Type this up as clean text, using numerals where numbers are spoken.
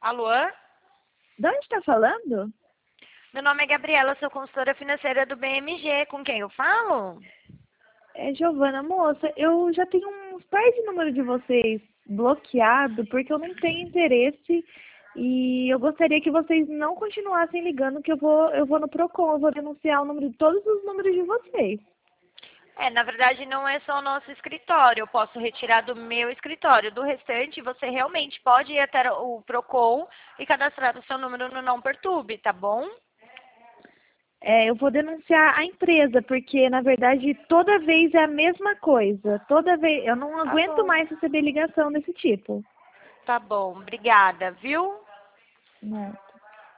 Alô? De onde está falando? Meu nome é Gabriela, sou consultora financeira do BMG. Com quem eu falo? É Giovana, moça, eu já tenho uns par de número de vocês bloqueado porque eu não tenho interesse e eu gostaria que vocês não continuassem ligando que eu vou no Procon, eu vou denunciar o número de todos os números de vocês. Na verdade não é só o nosso escritório. Eu posso retirar do meu escritório. Do restante, você realmente pode ir até o Procon e cadastrar o seu número no Não Perturbe, tá bom? Eu vou denunciar a empresa, porque na verdade toda vez é a mesma coisa. Toda vez eu não Tá aguento bom. mais receber ligação desse tipo. Tá bom, obrigada, viu? Né?